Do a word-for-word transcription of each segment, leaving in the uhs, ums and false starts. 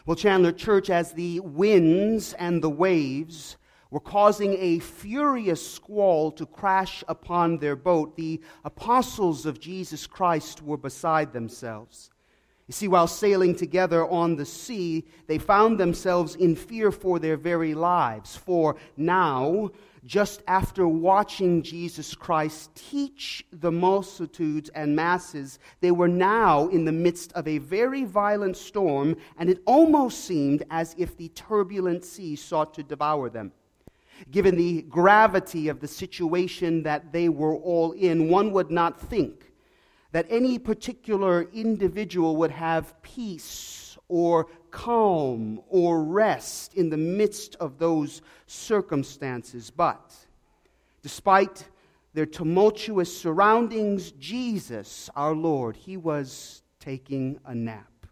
Well, Chandler Church, as the winds and the waves were causing a furious squall to crash upon their boat, the apostles of Jesus Christ were beside themselves. You see, while sailing together on the sea, they found themselves in fear for their very lives. For now, just after watching Jesus Christ teach the multitudes and masses, they were now in the midst of a very violent storm, and it almost seemed as if the turbulent sea sought to devour them. Given the gravity of the situation that they were all in, one would not think that any particular individual would have peace or calm or rest in the midst of those circumstances. But despite their tumultuous surroundings, Jesus, our Lord, He was taking a nap.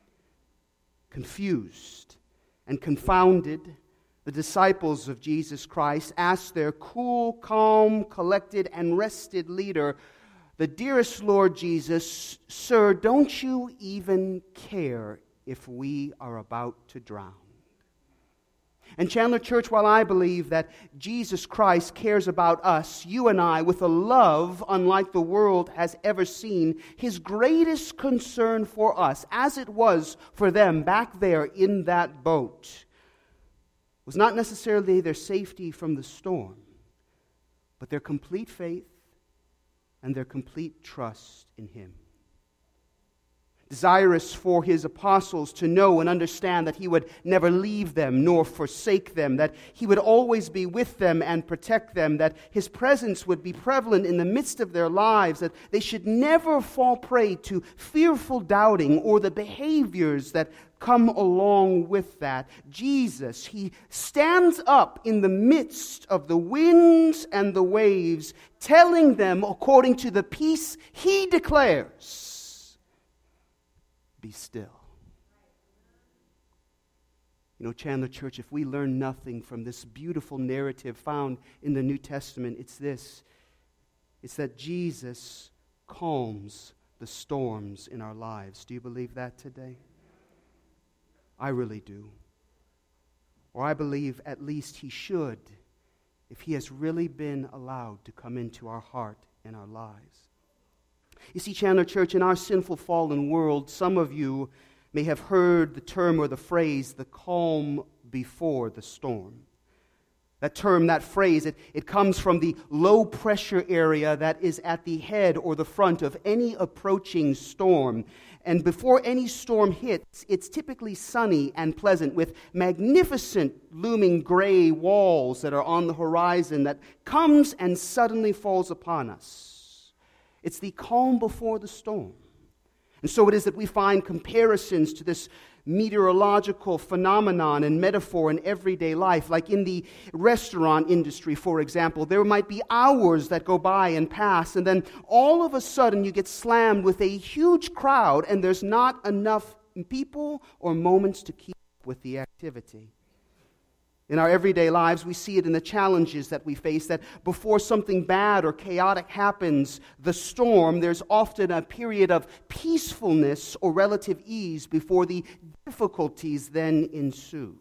Confused and confounded, the disciples of Jesus Christ asked their cool, calm, collected, and rested leader, "The dearest Lord Jesus, sir, don't you even care if we are about to drown?" And Chandler Church, while I believe that Jesus Christ cares about us, you and I, with a love unlike the world has ever seen, His greatest concern for us, as it was for them back there in that boat, was not necessarily their safety from the storm, but their complete faith and their complete trust in Him. Desirous for His apostles to know and understand that He would never leave them nor forsake them, that He would always be with them and protect them, that His presence would be prevalent in the midst of their lives, that they should never fall prey to fearful doubting or the behaviors that come along with that. Jesus, He stands up in the midst of the winds and the waves, telling them, according to the peace He declares, "Be still." You know, Chandler Church, if we learn nothing from this beautiful narrative found in the New Testament, it's this. It's that Jesus calms the storms in our lives. Do you believe that today? I really do. Or I believe at least He should, if He has really been allowed to come into our heart and our lives. You see, Chandler Church, in our sinful, fallen world, some of you may have heard the term or the phrase, the calm before the storm. That term, that phrase, it, it comes from the low-pressure area that is at the head or the front of any approaching storm. And before any storm hits, it's typically sunny and pleasant with magnificent looming gray walls that are on the horizon that comes and suddenly falls upon us. It's the calm before the storm. And so it is that we find comparisons to this meteorological phenomenon and metaphor in everyday life. Like in the restaurant industry, for example, there might be hours that go by and pass, and then all of a sudden you get slammed with a huge crowd, and there's not enough people or moments to keep up with the activity. In our everyday lives, we see it in the challenges that we face, that before something bad or chaotic happens, the storm, there's often a period of peacefulness or relative ease before the difficulties then ensue.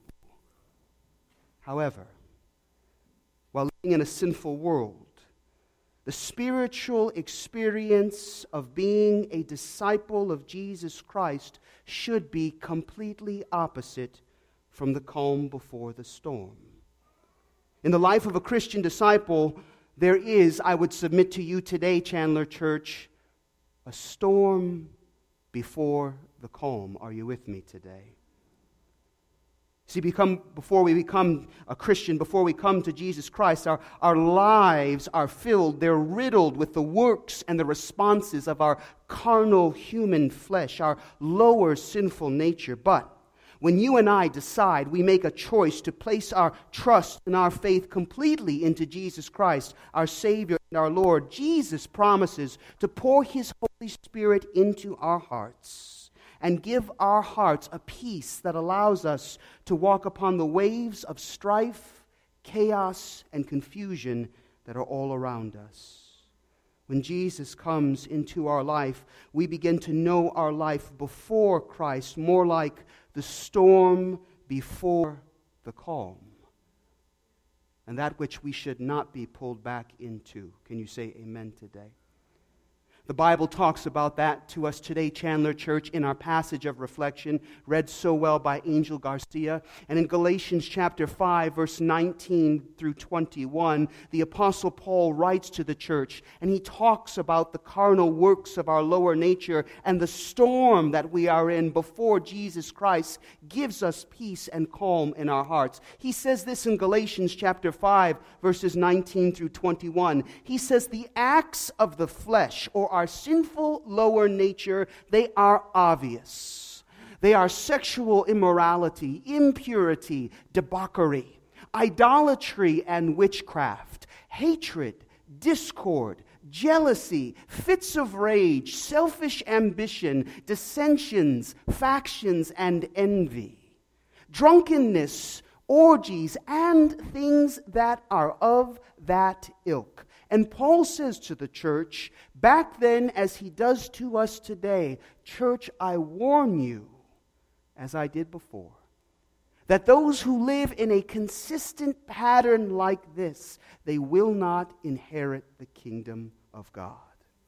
However, while living in a sinful world, the spiritual experience of being a disciple of Jesus Christ should be completely opposite from the calm before the storm. In the life of a Christian disciple, there is, I would submit to you today, Chandler Church, a storm before the calm. Are you with me today? See, become, before we become a Christian, before we come to Jesus Christ, our, our lives are filled, they're riddled with the works and the responses of our carnal human flesh, our lower sinful nature. But when you and I decide, we make a choice to place our trust and our faith completely into Jesus Christ, our Savior and our Lord, Jesus promises to pour His Holy Spirit into our hearts and give our hearts a peace that allows us to walk upon the waves of strife, chaos, and confusion that are all around us. When Jesus comes into our life, we begin to know our life before Christ, more like the storm before the calm, and that which we should not be pulled back into. Can you say amen today? The Bible talks about that to us today, Chandler Church, in our passage of reflection, read so well by Angel Garcia. And in Galatians chapter five, verse nineteen through twenty-one, the Apostle Paul writes to the church, and he talks about the carnal works of our lower nature and the storm that we are in before Jesus Christ gives us peace and calm in our hearts. He says this in Galatians chapter five, verses nineteen through twenty-one. He says, the acts of the flesh, or our sinful lower nature, they are obvious. They are sexual immorality, impurity, debauchery, idolatry and witchcraft, hatred, discord, jealousy, fits of rage, selfish ambition, dissensions, factions, and envy, drunkenness, orgies, and things that are of that ilk. And Paul says to the church, back then as he does to us today, church, I warn you, as I did before, that those who live in a consistent pattern like this, they will not inherit the kingdom of God.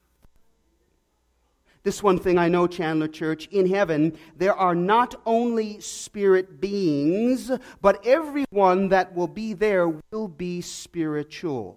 This one thing I know, Chandler Church, in heaven, there are not only spirit beings, but everyone that will be there will be spiritual.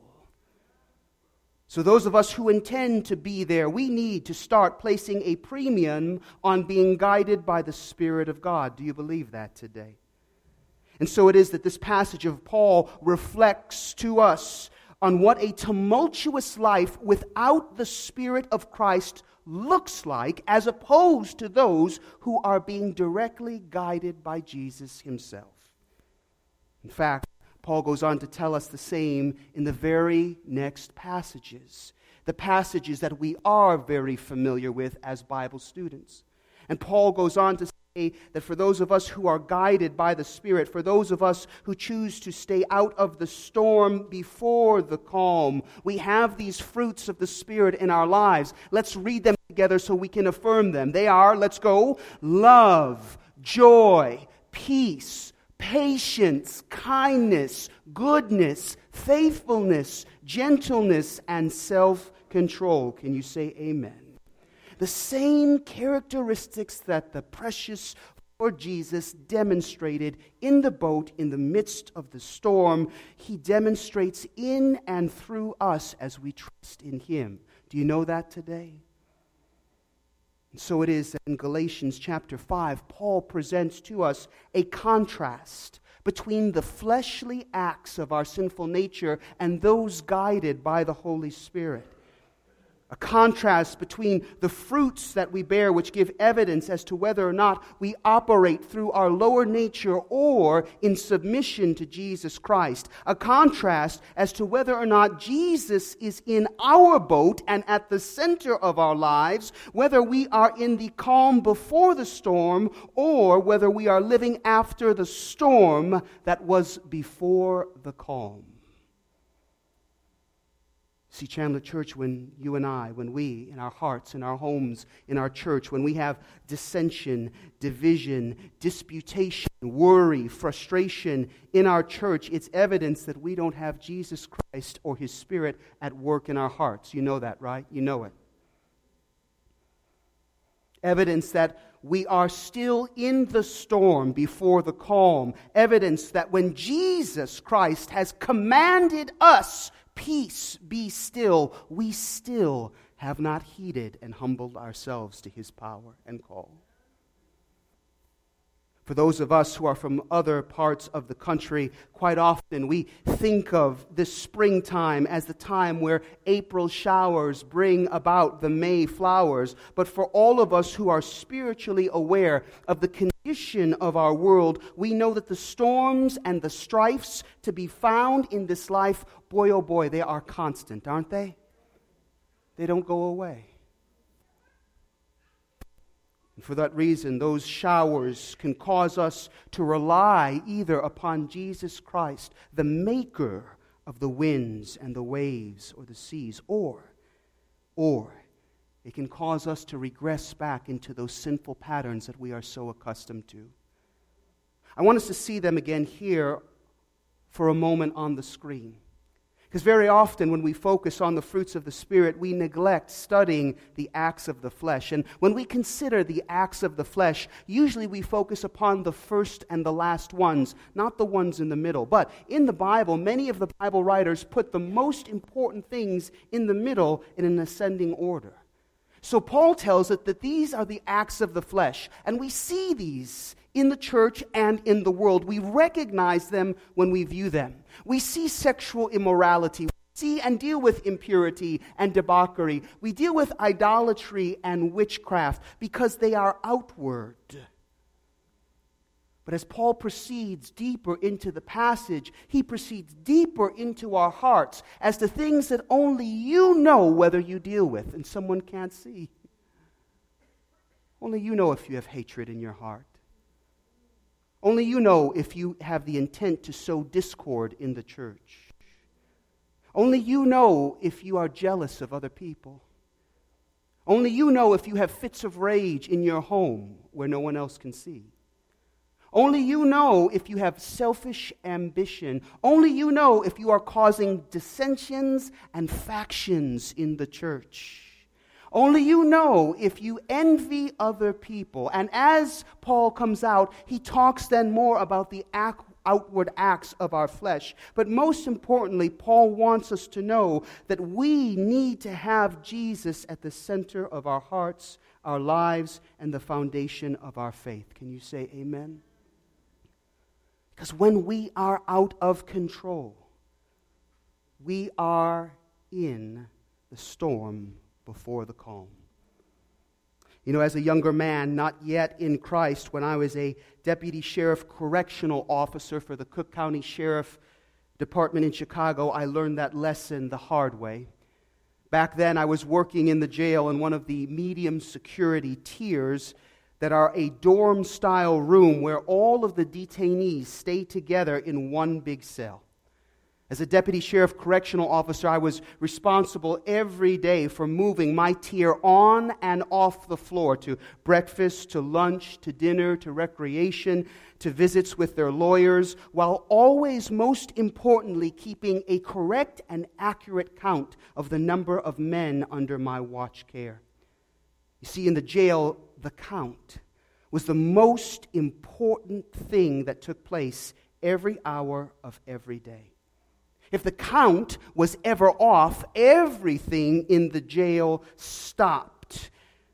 So those of us who intend to be there, we need to start placing a premium on being guided by the Spirit of God. Do you believe that today? And so it is that this passage of Paul reflects to us on what a tumultuous life without the Spirit of Christ looks like, as opposed to those who are being directly guided by Jesus himself. In fact, Paul goes on to tell us the same in the very next passages, the passages that we are very familiar with as Bible students. And Paul goes on to say that for those of us who are guided by the Spirit, for those of us who choose to stay out of the storm before the calm, we have these fruits of the Spirit in our lives. Let's read them together so we can affirm them. They are, let's go, love, joy, peace, patience, kindness, goodness, faithfulness, gentleness, and self-control. Can you say amen? The same characteristics that the precious Lord Jesus demonstrated in the boat in the midst of the storm, he demonstrates in and through us as we trust in him. Do you know that today? And so it is that in Galatians chapter five, Paul presents to us a contrast between the fleshly acts of our sinful nature and those guided by the Holy Spirit. A contrast between the fruits that we bear, which give evidence as to whether or not we operate through our lower nature or in submission to Jesus Christ. A contrast as to whether or not Jesus is in our boat and at the center of our lives, whether we are in the calm before the storm or whether we are living after the storm that was before the calm. See, Chandler Church, when you and I, when we, in our hearts, in our homes, in our church, when we have dissension, division, disputation, worry, frustration in our church, it's evidence that we don't have Jesus Christ or His Spirit at work in our hearts. You know that, right? You know it. Evidence that we are still in the storm before the calm. Evidence that when Jesus Christ has commanded us, peace, be still, we still have not heeded and humbled ourselves to His power and call. For those of us who are from other parts of the country, quite often we think of this springtime as the time where April showers bring about the May flowers. But for all of us who are spiritually aware of the condition of our world, we know that the storms and the strifes to be found in this life, boy oh boy, they are constant, aren't they? They don't go away. And for that reason, those showers can cause us to rely either upon Jesus Christ, the maker of the winds and the waves or the seas, or or it can cause us to regress back into those sinful patterns that we are so accustomed to. I want us to see them again here for a moment on the screen. Because very often when we focus on the fruits of the Spirit, we neglect studying the acts of the flesh. And when we consider the acts of the flesh, usually we focus upon the first and the last ones, not the ones in the middle. But in the Bible, many of the Bible writers put the most important things in the middle in an ascending order. So Paul tells us that these are the acts of the flesh, and we see these in the church and in the world. We recognize them when we view them. We see sexual immorality. We see and deal with impurity and debauchery. We deal with idolatry and witchcraft because they are outward. But as Paul proceeds deeper into the passage, he proceeds deeper into our hearts as to things that only you know whether you deal with and someone can't see. Only you know if you have hatred in your heart. Only you know if you have the intent to sow discord in the church. Only you know if you are jealous of other people. Only you know if you have fits of rage in your home where no one else can see. Only you know if you have selfish ambition. Only you know if you are causing dissensions and factions in the church. Only you know if you envy other people. And as Paul comes out, he talks then more about the act, outward acts of our flesh. But most importantly, Paul wants us to know that we need to have Jesus at the center of our hearts, our lives, and the foundation of our faith. Can you say amen? Because when we are out of control, we are in the storm before the calm. You know, as a younger man, not yet in Christ, when I was a deputy sheriff correctional officer for the Cook County Sheriff Department in Chicago, I learned that lesson the hard way. Back then, I was working in the jail in one of the medium security tiers that are a dorm-style room where all of the detainees stay together in one big cell. As a deputy sheriff correctional officer, I was responsible every day for moving my tier on and off the floor to breakfast, to lunch, to dinner, to recreation, to visits with their lawyers, while always, most importantly, keeping a correct and accurate count of the number of men under my watch care. You see, in the jail, the count was the most important thing that took place every hour of every day. If the count was ever off, everything in the jail stopped.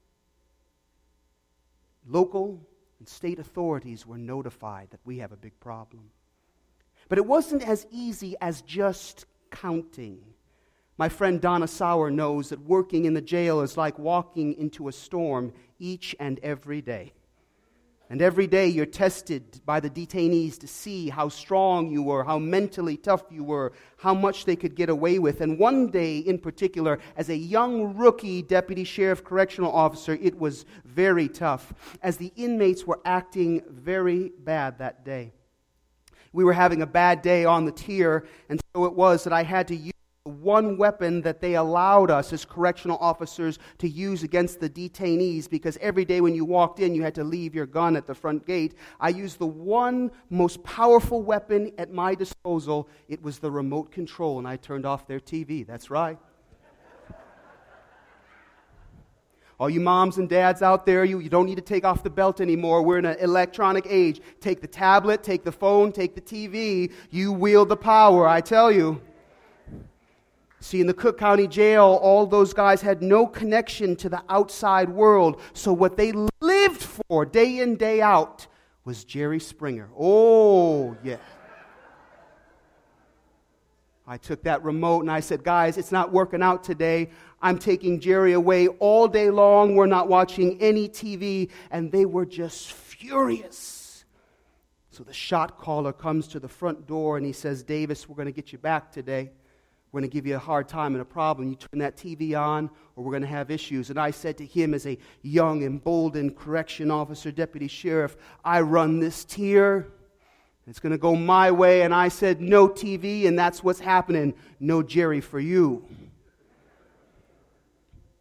Local and state authorities were notified that we have a big problem. But it wasn't as easy as just counting. My friend Donna Sauer knows that working in the jail is like walking into a storm each and every day. And every day you're tested by the detainees to see how strong you were, how mentally tough you were, how much they could get away with. And one day in particular, as a young rookie deputy sheriff correctional officer, it was very tough, as the inmates were acting very bad that day. We were having a bad day on the tier, and so it was that I had to use one weapon that they allowed us as correctional officers to use against the detainees, because every day when you walked in, you had to leave your gun at the front gate. I used the one most powerful weapon at my disposal. It was the remote control, and I turned off their T V. That's right. All you moms and dads out there, you, you don't need to take off the belt anymore. We're in an electronic age. Take the tablet, take the phone, take the T V. You wield the power, I tell you. See, in the Cook County Jail, all those guys had no connection to the outside world. So what they lived for day in, day out was Jerry Springer. Oh, yeah. I took that remote and I said, guys, it's not working out today. I'm taking Jerry away all day long. We're not watching any T V. And they were just furious. So the shot caller comes to the front door and he says, Davis, we're going to get you back today. We're going to give you a hard time and a problem. You turn that T V on or we're going to have issues. And I said to him as a young, emboldened correction officer, deputy sheriff, I run this tier. It's going to go my way. And I said, no T V, and that's what's happening. No Jerry for you.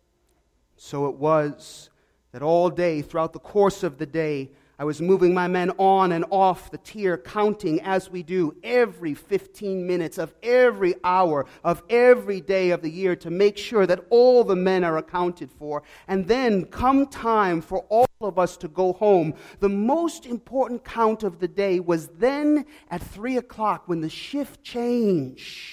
So it was that all day, throughout the course of the day, I was moving my men on and off the tier, counting as we do every fifteen minutes of every hour of every day of the year to make sure that all the men are accounted for. And then come time for all of us to go home, the most important count of the day was then at three o'clock when the shift changed.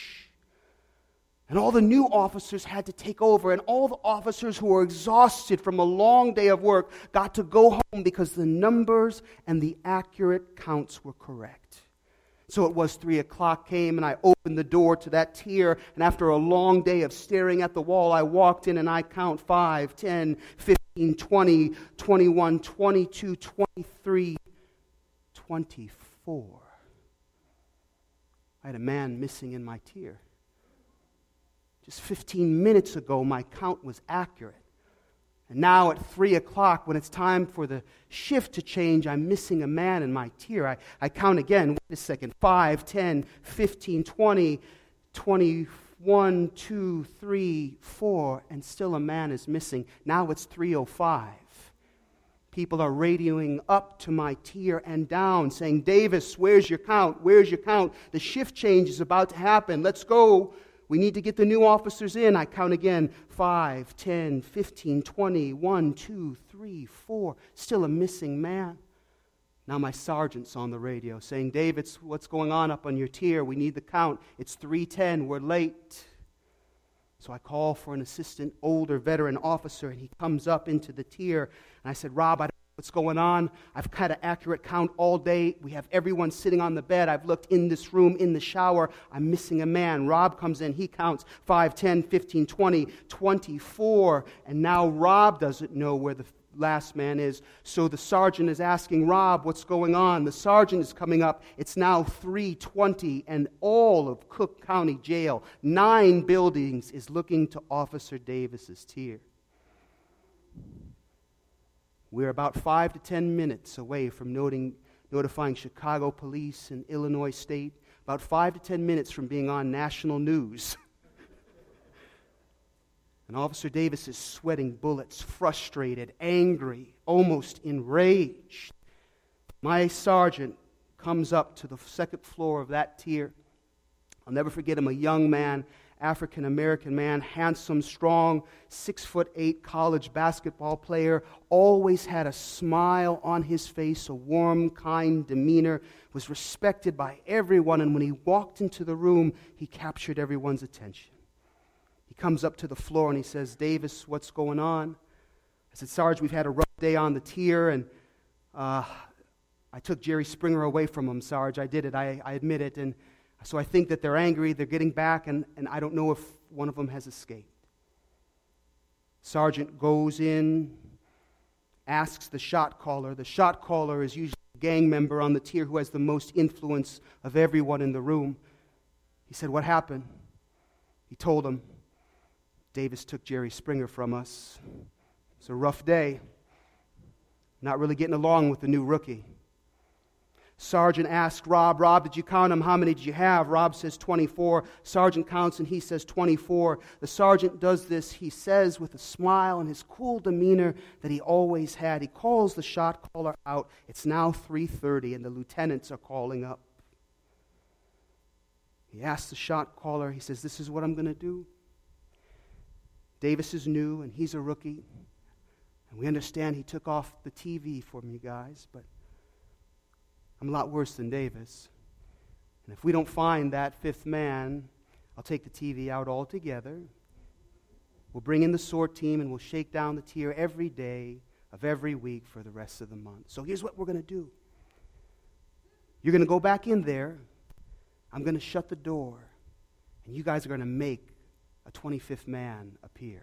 And all the new officers had to take over, and all the officers who were exhausted from a long day of work got to go home because the numbers and the accurate counts were correct. So it was three o'clock came, and I opened the door to that tier, and after a long day of staring at the wall, I walked in and I count five, ten, fifteen, twenty, twenty-one, twenty-two, twenty-three, twenty-four. I had a man missing in my tier. Just fifteen minutes ago, my count was accurate. And now at three o'clock, when it's time for the shift to change, I'm missing a man in my tier. I, I count again. Wait a second. five, ten, fifteen, twenty, twenty-one, two, three, four, and still a man is missing. Now it's three oh five. People are radioing up to my tier and down, saying, Davis, where's your count? Where's your count? The shift change is about to happen. Let's go. We need to get the new officers in. I count again. five, ten, fifteen, twenty, one, two, three, four. Still a missing man. Now my sergeant's on the radio saying, David, what's going on up on your tier? We need the count. It's three ten. We're late. So I call for an assistant, older veteran officer, and he comes up into the tier. And I said, Rob, I don't know what's going on. I've had an accurate count all day. We have everyone sitting on the bed. I've looked in this room, in the shower. I'm missing a man. Rob comes in. He counts five, ten, fifteen, twenty, twenty-four. And now Rob doesn't know where the last man is. So the sergeant is asking Rob, what's going on? The sergeant is coming up. It's now three twenty, and all of Cook County Jail, nine buildings, is looking to Officer Davis's tier. We're about five to ten minutes away from noting, notifying Chicago police and Illinois State, about five to ten minutes from being on national news. And Officer Davis is sweating bullets, frustrated, angry, almost enraged. My sergeant comes up to the second floor of that tier. I'll never forget him, a young man, African-American man, handsome, strong, six foot eight college basketball player, always had a smile on his face, a warm, kind demeanor, was respected by everyone, and when he walked into the room, he captured everyone's attention. He comes up to the floor and he says, Davis, what's going on? I said, Sarge, we've had a rough day on the tier, and uh, I took Jerry Springer away from him, Sarge. I did it. I, I admit it. And so I think that they're angry. They're getting back, and, and I don't know if one of them has escaped. Sergeant goes in, asks the shot caller. The shot caller is usually a gang member on the tier who has the most influence of everyone in the room. He said, what happened? He told him, Davis took Jerry Springer from us. It's a rough day. Not really getting along with the new rookie. Sergeant asked Rob, Rob, did you count them? How many did you have? Rob says twenty-four. Sergeant counts and he says twenty-four. The sergeant does this, he says with a smile and his cool demeanor that he always had. He calls the shot caller out. It's now three thirty and the lieutenants are calling up. He asks the shot caller, he says, this is what I'm going to do. Davis is new and he's a rookie. And we understand he took off the T V for me, guys, but I'm a lot worse than Davis. And if we don't find that fifth man, I'll take the T V out altogether. We'll bring in the SORT team and we'll shake down the tier every day of every week for the rest of the month. So here's what we're going to do. You're going to go back in there. I'm going to shut the door. And you guys are going to make a twenty-fifth man appear.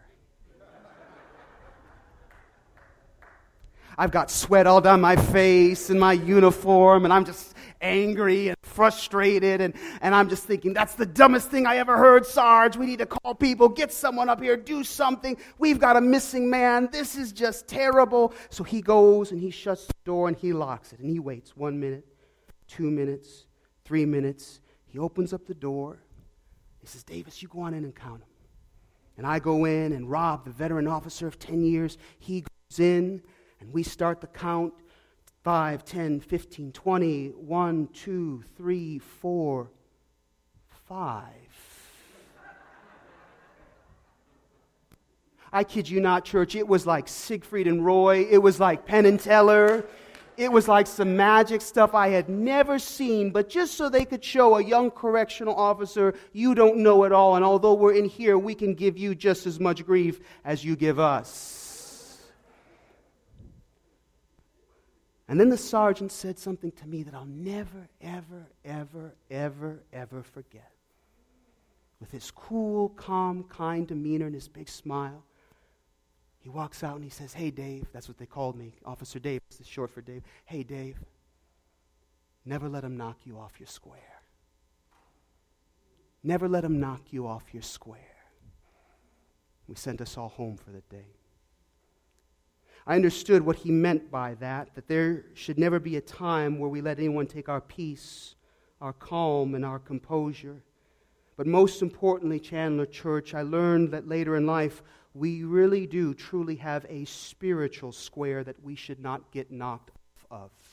I've got sweat all down my face and my uniform, and I'm just angry and frustrated, and, and I'm just thinking, that's the dumbest thing I ever heard, Sarge. We need to call people, get someone up here, do something. We've got a missing man. This is just terrible. So he goes and he shuts the door and he locks it, and he waits one minute, two minutes, three minutes. He opens up the door. He says, Davis, you go on in and count them. And I go in, and Rob, the veteran officer of ten years, he goes in, and we start the count. five, ten, fifteen, twenty, one, two, three, four, five. I kid you not, church, it was like Siegfried and Roy. It was like Penn and Teller. It was like some magic stuff I had never seen, but just so they could show a young correctional officer, you don't know it all, and although we're in here, we can give you just as much grief as you give us. And then the sergeant said something to me that I'll never, ever, ever, ever, ever forget. With his cool, calm, kind demeanor and his big smile, he walks out and he says, "Hey, Dave," that's what they called me, Officer Dave, it's short for Dave. "Hey, Dave, never let him knock you off your square. Never let him knock you off your square." We sent us all home for the day. I understood what he meant by that, that there should never be a time where we let anyone take our peace, our calm, and our composure. But most importantly, Chandler Church, I learned that later in life, we really do truly have a spiritual square that we should not get knocked off of.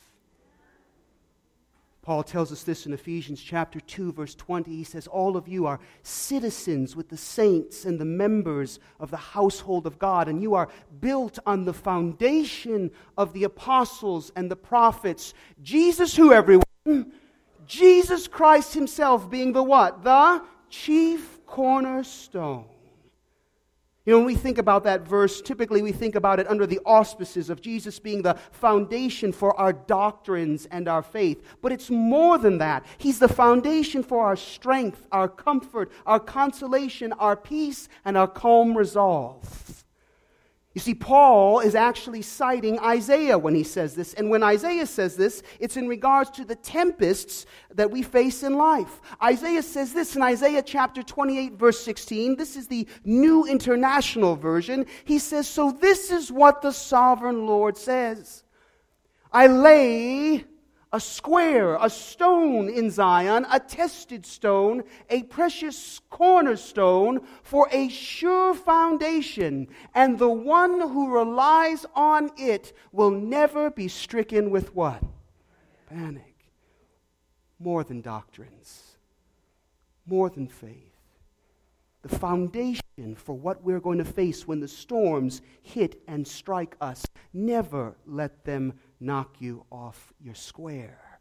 Paul tells us this in Ephesians chapter two, verse twenty. He says, "All of you are citizens with the saints and the members of the household of God, and you are built on the foundation of the apostles and the prophets." Jesus who, everyone? Jesus Christ himself being the what? The chief cornerstone. You know, when we think about that verse, typically we think about it under the auspices of Jesus being the foundation for our doctrines and our faith. But it's more than that. He's the foundation for our strength, our comfort, our consolation, our peace, and our calm resolve. You see, Paul is actually citing Isaiah when he says this. And when Isaiah says this, it's in regards to the tempests that we face in life. Isaiah says this in Isaiah chapter twenty-eight, verse sixteen. This is the New International Version. He says, "So this is what the sovereign Lord says. I lay a square, a stone in Zion, a tested stone, a precious cornerstone for a sure foundation, and the one who relies on it will never be stricken with" what? Panic. More than doctrines. More than faith. The foundation for what we're going to face when the storms hit and strike us. Never let them knock you off your square.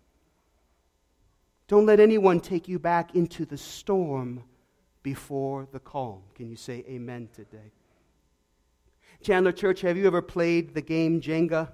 Don't let anyone take you back into the storm before the calm. Can you say amen today? Chandler Church, have you ever played the game Jenga?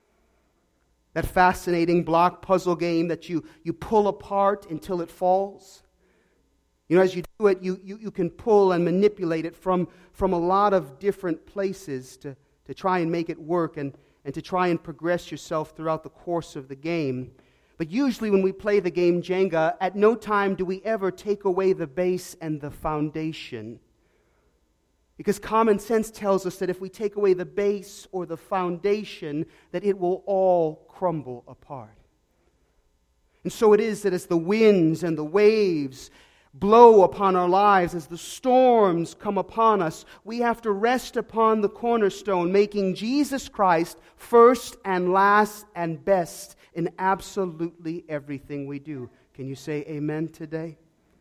That fascinating block puzzle game that you, you pull apart until it falls? You know, as you do it, you, you, you can pull and manipulate it from, from a lot of different places to, to try and make it work and, and to try and progress yourself throughout the course of the game. But usually when we play the game Jenga, at no time do we ever take away the base and the foundation. Because common sense tells us that if we take away the base or the foundation, that it will all crumble apart. And so it is that as the winds and the waves blow upon our lives, as the storms come upon us, we have to rest upon the cornerstone, making Jesus Christ first and last and best in absolutely everything we do. Can you say amen today?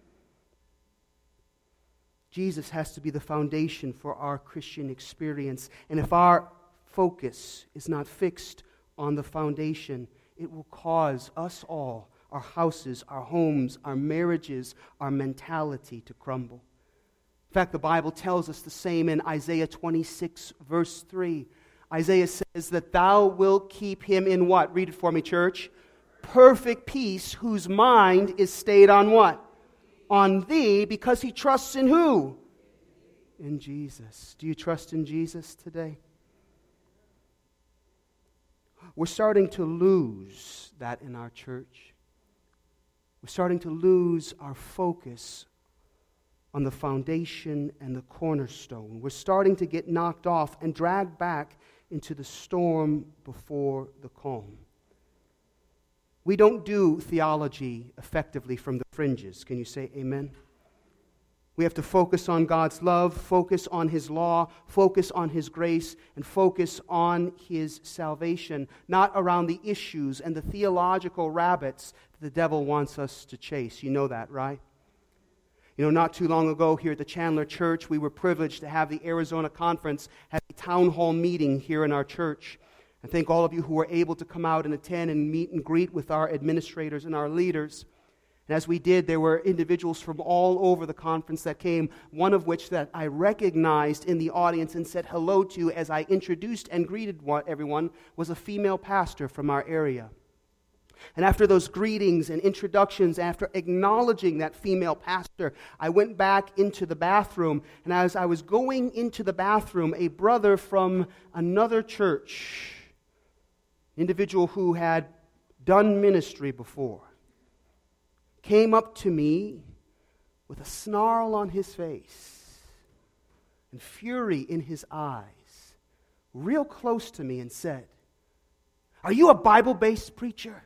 Jesus has to be the foundation for our Christian experience. And if our focus is not fixed on the foundation, it will cause us all, our houses, our homes, our marriages, our mentality to crumble. In fact, the Bible tells us the same in Isaiah twenty-six, verse three. Isaiah says that thou wilt keep him in what? Read it for me, church. Perfect peace, whose mind is stayed on what? On thee, because he trusts in who? In Jesus. Do you trust in Jesus today? We're starting to lose that in our church. We're starting to lose our focus on the foundation and the cornerstone. We're starting to get knocked off and dragged back into the storm before the calm. We don't do theology effectively from the fringes. Can you say amen? We have to focus on God's love, focus on His law, focus on His grace, and focus on His salvation, not around the issues and the theological rabbits that the devil wants us to chase. You know that, right? You know, not too long ago here at the Chandler Church, we were privileged to have the Arizona Conference have a town hall meeting here in our church. I thank all of you who were able to come out and attend and meet and greet with our administrators and our leaders. And as we did, there were individuals from all over the conference that came, one of which that I recognized in the audience and said hello to as I introduced and greeted everyone was a female pastor from our area. And after those greetings and introductions, after acknowledging that female pastor, I went back into the bathroom. And as I was going into the bathroom, a brother from another church, individual who had done ministry before, came up to me with a snarl on his face and fury in his eyes, real close to me, and said, "Are you a Bible-based preacher?"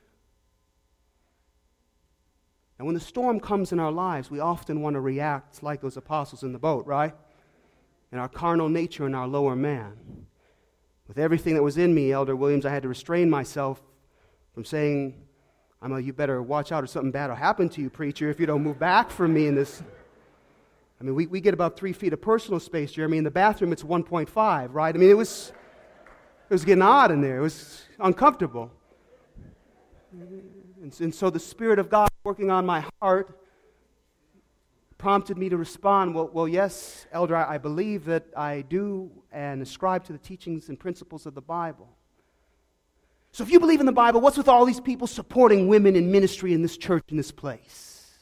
And when the storm comes in our lives, we often want to react like those apostles in the boat, right? In our carnal nature and our lower man. With everything that was in me, Elder Williams, I had to restrain myself from saying, I'm a, you better watch out or something bad will happen to you, preacher, if you don't move back from me in this. I mean, we, we get about three feet of personal space, Jeremy. In the bathroom, it's one point five, right? I mean, it was, it was getting odd in there. It was uncomfortable. And, and so the Spirit of God working on my heart prompted me to respond, well, well yes, Elder, I, I believe that I do and ascribe to the teachings and principles of the Bible. So if you believe in the Bible, what's with all these people supporting women in ministry in this church, in this place?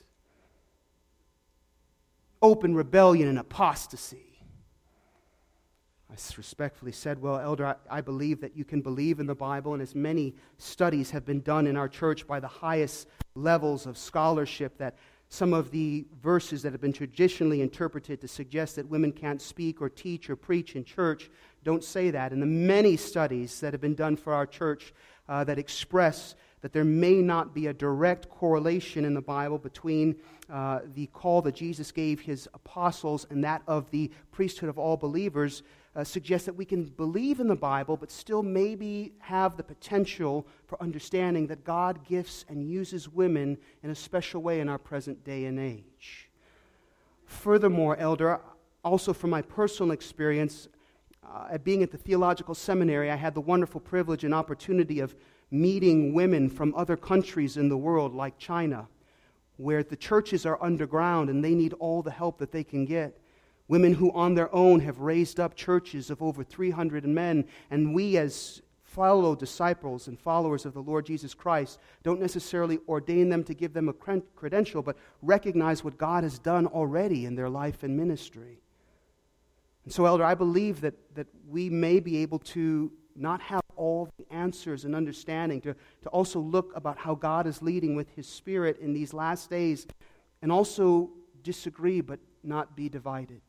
Open rebellion and apostasy. I respectfully said, well, Elder, I, I believe that you can believe in the Bible, and as many studies have been done in our church by the highest levels of scholarship, that some of the verses that have been traditionally interpreted to suggest that women can't speak or teach or preach in church don't say that. And the many studies that have been done for our church uh, that express that there may not be a direct correlation in the Bible between uh, the call that Jesus gave His apostles and that of the priesthood of all believers uh, suggests that we can believe in the Bible but still maybe have the potential for understanding that God gifts and uses women in a special way in our present day and age. Furthermore, Elder, also from my personal experience, uh, at being at the theological seminary, I had the wonderful privilege and opportunity of meeting women from other countries in the world, like China, where the churches are underground and they need all the help that they can get. Women who on their own have raised up churches of over three hundred men, and we as fellow disciples and followers of the Lord Jesus Christ don't necessarily ordain them to give them a credential, but recognize what God has done already in their life and ministry. And so, Elder, I believe that, that we may be able to not have all the answers and understanding, to, to also look about how God is leading with His Spirit in these last days, and also disagree but not be divided.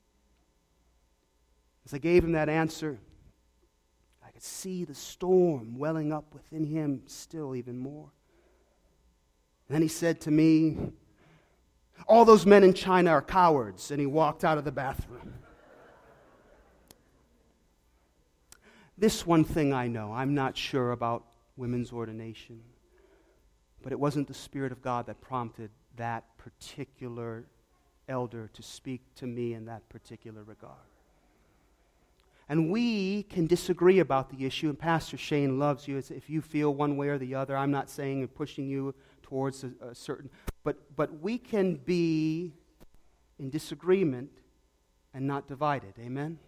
As I gave him that answer, I could see the storm welling up within him still even more. And then he said to me, all those men in China are cowards, and he walked out of the bathroom. This one thing I know, I'm not sure about women's ordination, but it wasn't the Spirit of God that prompted that particular elder to speak to me in that particular regard. And we can disagree about the issue, and Pastor Shane loves you. If you feel one way or the other, I'm not saying and pushing you towards a, a certain, but but we can be in disagreement and not divided. Amen?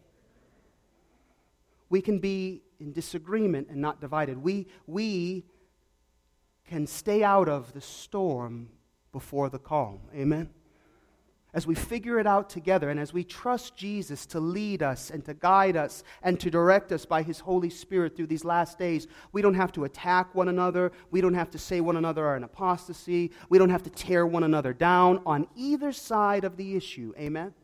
We can be in disagreement and not divided. We, we can stay out of the storm before the calm. Amen? As we figure it out together and as we trust Jesus to lead us and to guide us and to direct us by His Holy Spirit through these last days, we don't have to attack one another. We don't have to say one another are in apostasy. We don't have to tear one another down on either side of the issue. Amen?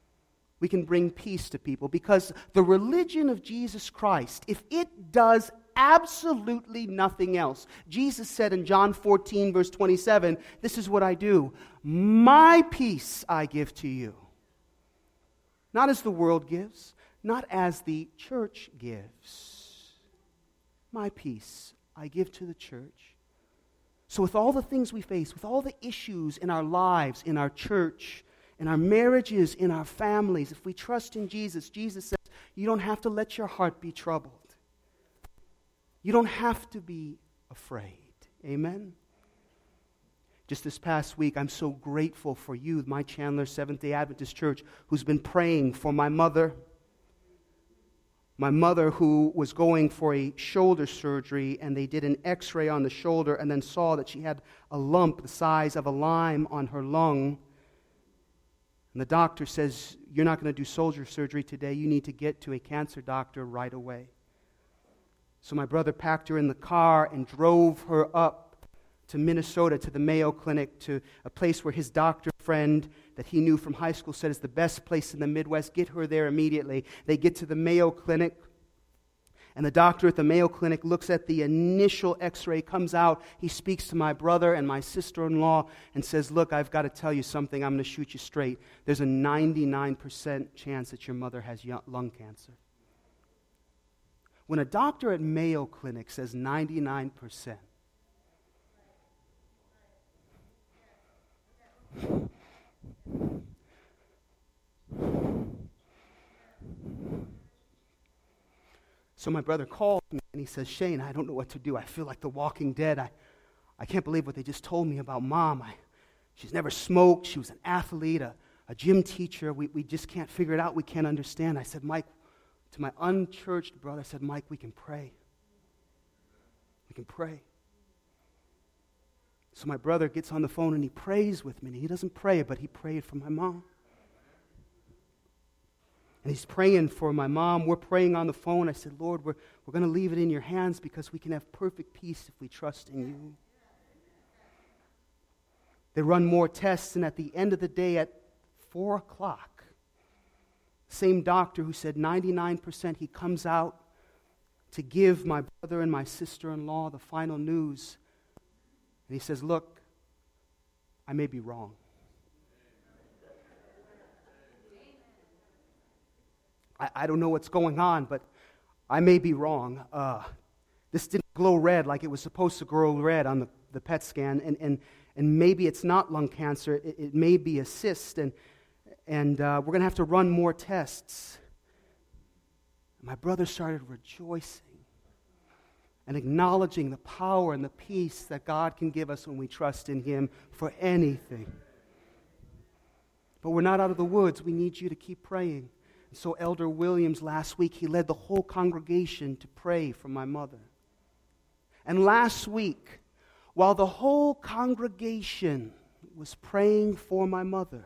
We can bring peace to people because the religion of Jesus Christ, if it does absolutely nothing else. Jesus said in John fourteen, verse twenty-seven, this is what I do. My peace I give to you. Not as the world gives, not as the church gives. My peace I give to the church. So with all the things we face, with all the issues in our lives, in our church, in our marriages, in our families, if we trust in Jesus, Jesus says, you don't have to let your heart be troubled. You don't have to be afraid. Amen? Just this past week, I'm so grateful for you, my Chandler Seventh-day Adventist Church, who's been praying for my mother. My mother, who was going for a shoulder surgery, and they did an x-ray on the shoulder and then saw that she had a lump the size of a lime on her lung. And the doctor says, you're not going to do shoulder surgery today. You need to get to a cancer doctor right away. So my brother packed her in the car and drove her up to Minnesota, to the Mayo Clinic, to a place where his doctor friend that he knew from high school said is the best place in the Midwest. Get her there immediately. They get to the Mayo Clinic, and the doctor at the Mayo Clinic looks at the initial x-ray, comes out. He speaks to my brother and my sister-in-law and says, look, I've got to tell you something. I'm going to shoot you straight. There's a ninety-nine percent chance that your mother has lung cancer. When a doctor at Mayo Clinic says ninety-nine percent, so my brother called me and he says, Shane, I don't know what to do. I feel like the Walking Dead. I, I can't believe what they just told me about Mom. I, she's never smoked. She was an athlete, a, a gym teacher. We, we just can't figure it out. We can't understand. I said, Mike, to my unchurched brother, I said, Mike, we can pray. We can pray. So my brother gets on the phone and he prays with me. And he doesn't pray, but he prayed for my mom. And he's praying for my mom. We're praying on the phone. I said, Lord, we're, we're going to leave it in your hands because we can have perfect peace if we trust in you. They run more tests, and at the end of the day, at four o'clock, same doctor who said ninety-nine percent, he comes out to give my brother and my sister-in-law the final news. And he says, look, I may be wrong. I, I don't know what's going on, but I may be wrong. Uh, this didn't glow red like it was supposed to glow red on the, the P E T scan, and, and, and maybe it's not lung cancer. It, it may be a cyst, and, and uh, we're going to have to run more tests. My brother started rejoicing and acknowledging the power and the peace that God can give us when we trust in Him for anything. But we're not out of the woods. We need you to keep praying. And so Elder Williams last week, he led the whole congregation to pray for my mother. And last week, while the whole congregation was praying for my mother,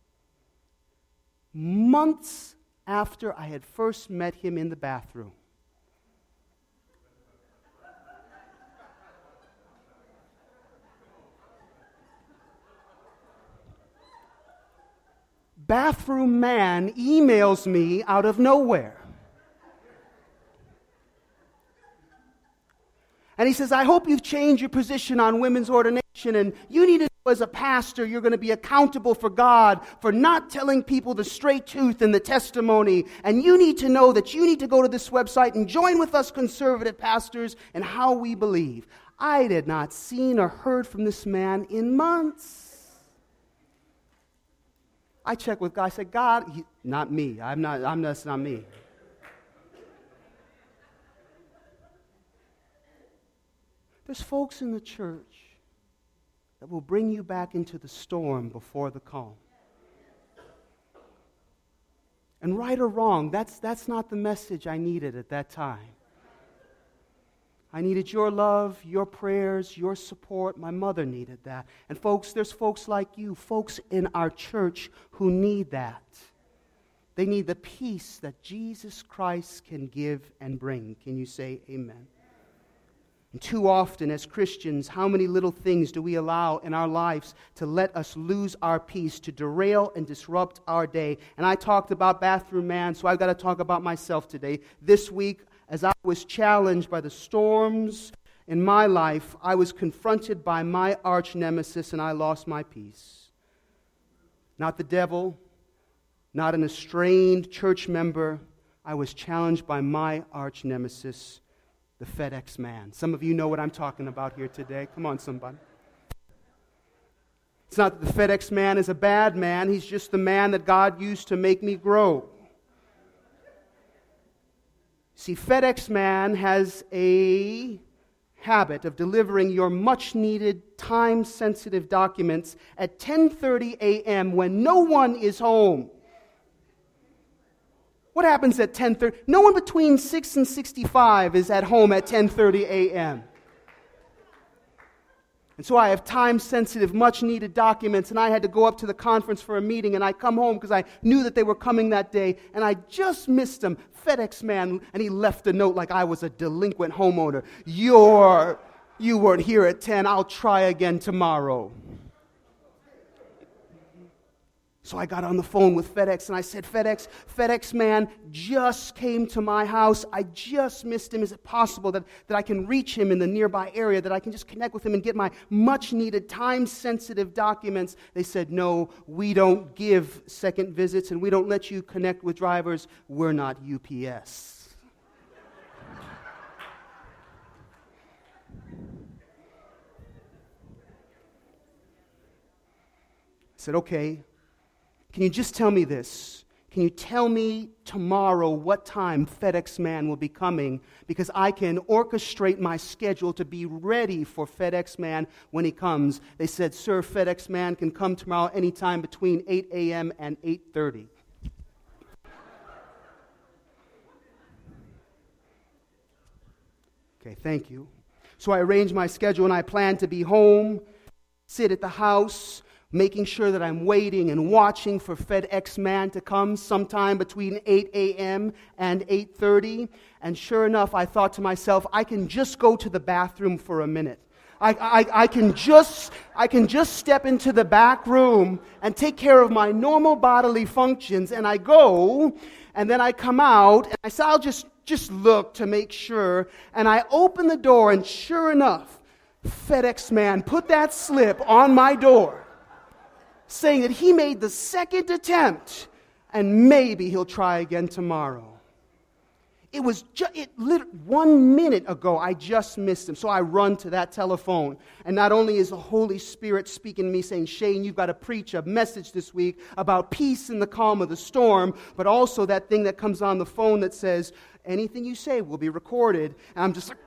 months after I had first met him in the bathroom, bathroom man emails me out of nowhere. And he says, I hope you've changed your position on women's ordination, and you need to know as a pastor you're going to be accountable for God for not telling people the straight truth and the testimony. And you need to know that you need to go to this website and join with us conservative pastors in how we believe. I had not seen or heard from this man in months. I checked with God. I said, God, he, not me. I'm not, I'm that's not me. There's folks in the church that will bring you back into the storm before the calm. And right or wrong, that's, that's not the message I needed at that time. I needed your love, your prayers, your support. My mother needed that. And folks, there's folks like you, folks in our church who need that. They need the peace that Jesus Christ can give and bring. Can you say amen? And too often as Christians, how many little things do we allow in our lives to let us lose our peace, to derail and disrupt our day? And I talked about bathroom man, so I've got to talk about myself today. This week, as I was challenged by the storms in my life, I was confronted by my arch nemesis and I lost my peace. Not the devil, not an estranged church member. I was challenged by my arch nemesis, the FedEx man. Some of you know what I'm talking about here today. Come on, somebody. It's not that the FedEx man is a bad man. He's just the man that God used to make me grow. See, FedEx man has a habit of delivering your much-needed, time-sensitive documents at ten thirty a.m. when no one is home. What happens at ten thirty? No one between six and sixty-five is at home at ten thirty a.m. And so I have time-sensitive, much-needed documents, and I had to go up to the conference for a meeting, and I come home because I knew that they were coming that day, and I just missed them. FedEx man, and he left a note like I was a delinquent homeowner. You're, you weren't here at ten. I'll try again tomorrow. So I got on the phone with FedEx and I said, FedEx, FedEx man just came to my house. I just missed him. Is it possible that, that I can reach him in the nearby area, that I can just connect with him and get my much-needed, time-sensitive documents? They said, no, we don't give second visits and we don't let you connect with drivers. We're not U P S. I said, okay. Can you just tell me this? Can you tell me tomorrow what time FedEx man will be coming? Because I can orchestrate my schedule to be ready for FedEx man when he comes. They said, sir, FedEx man can come tomorrow anytime between eight a.m. and eight thirty. Okay, thank you. So I arranged my schedule and I planned to be home, sit at the house, making sure that I'm waiting and watching for FedEx man to come sometime between eight a.m. and eight thirty. And sure enough, I thought to myself, I can just go to the bathroom for a minute. I, I, I can just I can just step into the back room and take care of my normal bodily functions. And I go, and then I come out, and I say, I'll just, just look to make sure. And I open the door, and sure enough, FedEx man put that slip on my door, saying that he made the second attempt and maybe he'll try again tomorrow. It was just it lit, one minute ago I just missed him. So I run to that telephone. And not only is the Holy Spirit speaking to me saying, Shane, you've got to preach a message this week about peace in the calm of the storm, but also that thing that comes on the phone that says, anything you say will be recorded. And I'm just like,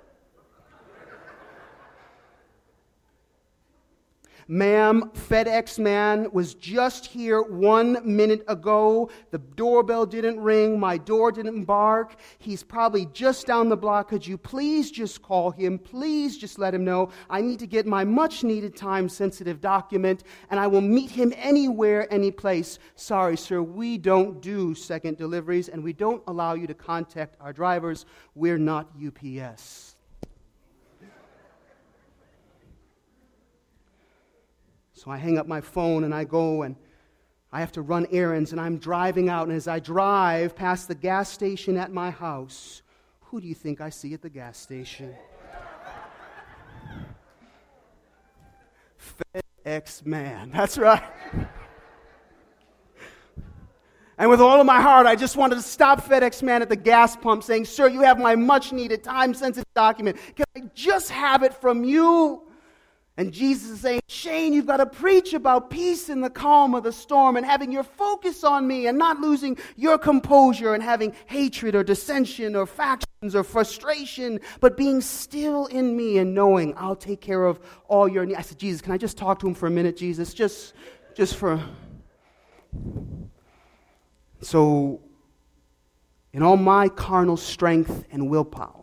ma'am, FedEx man was just here one minute ago. The doorbell didn't ring. My door didn't bark. He's probably just down the block. Could you please just call him? Please just let him know I need to get my much-needed time-sensitive document, and I will meet him anywhere, any place. Sorry, sir, we don't do second deliveries, and we don't allow you to contact our drivers. We're not U P S. So I hang up my phone and I go and I have to run errands and I'm driving out. And as I drive past the gas station at my house, who do you think I see at the gas station? FedEx man. That's right. And with all of my heart, I just wanted to stop FedEx man at the gas pump saying, sir, you have my much-needed time-sensitive document. Can I just have it from you? And Jesus is saying, Shane, you've got to preach about peace in the calm of the storm and having your focus on me and not losing your composure and having hatred or dissension or factions or frustration, but being still in me and knowing I'll take care of all your needs. I said, Jesus, can I just talk to him for a minute, Jesus? Just, just for... So, in all my carnal strength and willpower,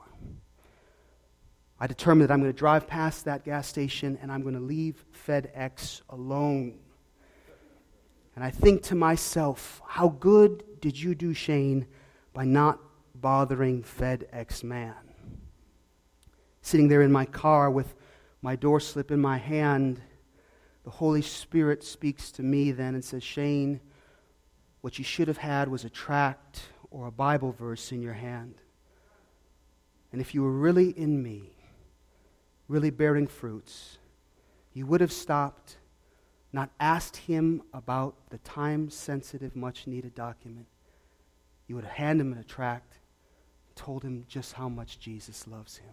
I determined that I'm going to drive past that gas station and I'm going to leave FedEx alone. And I think to myself, how good did you do, Shane, by not bothering FedEx man? Sitting there in my car with my door slip in my hand, the Holy Spirit speaks to me then and says, Shane, what you should have had was a tract or a Bible verse in your hand. And if you were really in me, really bearing fruits, you would have stopped, not asked him about the time-sensitive, much-needed document. You would have handed him a tract, told him just how much Jesus loves him.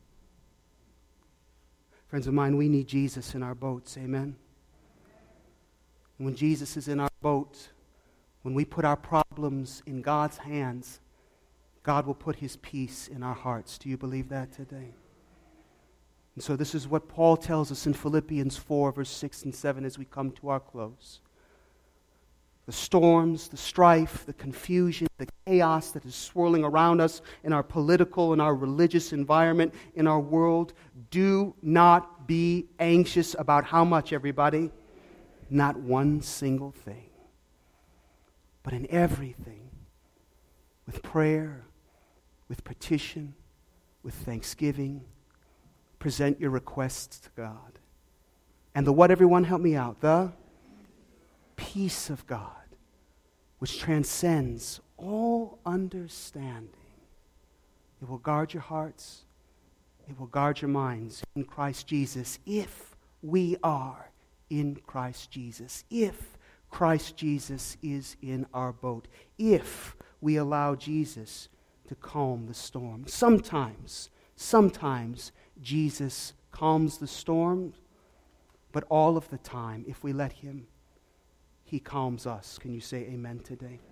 Friends of mine, we need Jesus in our boats, amen? And when Jesus is in our boat, when we put our problems in God's hands, God will put his peace in our hearts. Do you believe that today? And so this is what Paul tells us in Philippians four, verse six and seven as we come to our close. The storms, the strife, the confusion, the chaos that is swirling around us in our political and our religious environment, in our world, do not be anxious about how much, everybody? Not one single thing. But in everything, with prayer, with petition, with thanksgiving, present your requests to God. And the what, everyone, help me out? The peace of God, which transcends all understanding. It will guard your hearts. It will guard your minds in Christ Jesus, if we are in Christ Jesus. If Christ Jesus is in our boat. If we allow Jesus to calm the storm. Sometimes, sometimes Jesus calms the storm, but all of the time, if we let him, he calms us. Can you say amen today?